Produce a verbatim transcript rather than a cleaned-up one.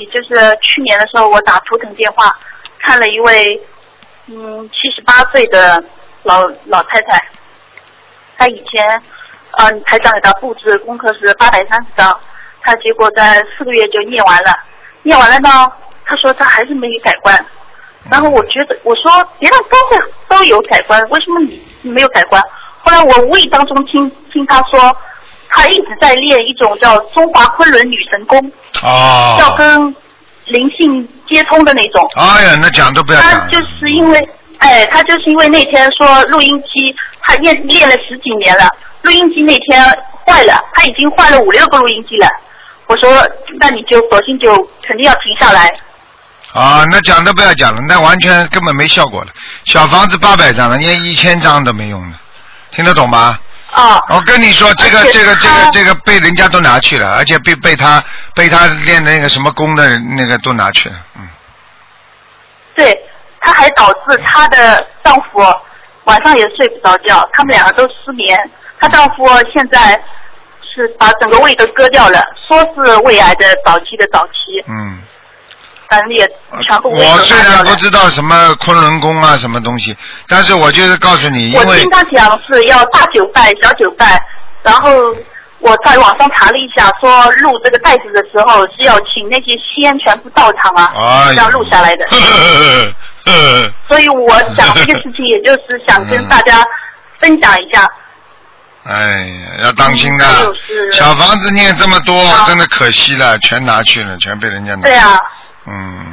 起，就是去年的时候我打图腾电话看了一位嗯七十八岁的老老太太，她以前嗯、呃、台长给她布置功课是八百三十张，她结果在四个月就念完了，念完了呢，她说她还是没有改观。然后我觉得，我说别人都会都有改观，为什么你没有改观？后来我无意当中听听他说，他一直在练一种叫中华昆仑女神功， 哦， 要跟灵性接通的那种。 哎呀，那讲都不要讲。 他就是因为，哎，他就是因为那天说录音机，他练练了十几年了，录音机那天坏了，他已经换了五六个录音机了。我说，那你就索性就肯定要停下来。 啊，那讲都不要讲了，那完全根本没效果了。小房子八百张了，连一千张都没用了，听得懂吗？ 啊！ 我跟你说，这个这个这个这个被人家都拿去了，而且被被他被他练那个什么功的那个都拿去了，嗯。 对，他还导致她的丈夫晚上也睡不着觉，他们两个都失眠。她丈夫现在是把整个胃都割掉了，说是胃癌的早期的早期。 嗯。 反正也全部。 我虽然不知道什么昆仑功啊什么东西，但是我就是告诉你，因为我听他讲是要大酒拜、小酒拜，然后我在网上查了一下，说录这个袋子的时候是要请那些仙全部到场啊， 哎、 要录下来的。所以我讲这个事情，也就是想跟大家分享一下。 哎呀，要当心的， 嗯、 小房子念这么多，真的可惜了，全拿去了，全被人家拿。 对啊。 嗯。